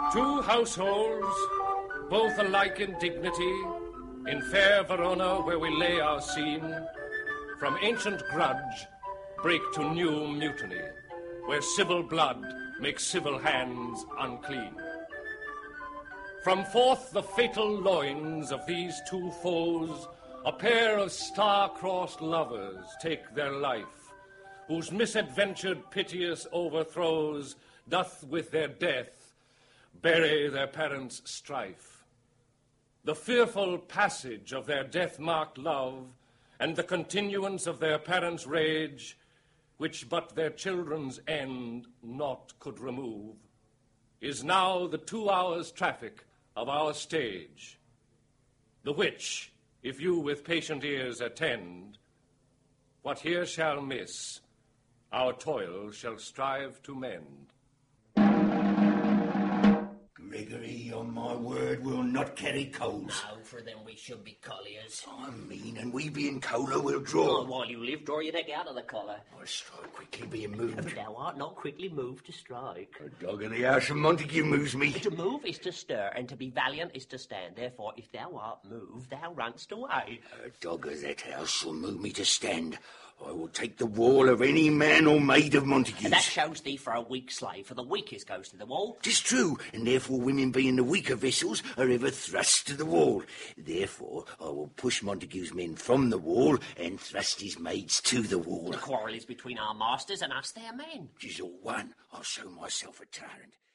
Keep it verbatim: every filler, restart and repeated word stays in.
Two households, both alike in dignity, in fair Verona where we lay our scene, from ancient grudge break to new mutiny, where civil blood makes civil hands unclean. From forth the fatal loins of these two foes, a pair of star-crossed lovers take their life, whose misadventured piteous overthrows doth with their death bury their parents' strife. The fearful passage of their death-marked love and the continuance of their parents' rage, which but their children's end naught could remove, is now the two hours' traffic of our stage, the which, if you with patient ears attend, what here shall miss, our toil shall strive to mend. Gregory, on my word, we'll not carry coals. No, for then we should be colliers. I mean, and we being cola will draw. Oh, while you live, draw your neck out of the collar. I strike quickly being moved. But thou art not quickly moved to strike. A dog of the house of Montague moves me. To move is to stir, and to be valiant is to stand. Therefore, if thou art moved, thou runst away. A dog of that house shall move me to stand. I will take the wall of any man or maid of Montague's. And that shows thee for a weak slave, for the weakest goes to the wall. 'Tis true, and therefore women being the weaker vessels are ever thrust to the wall. Therefore I will push Montague's men from the wall and thrust his maids to the wall. The quarrel is between our masters and us their men. 'Tis all one. I'll show myself a tyrant.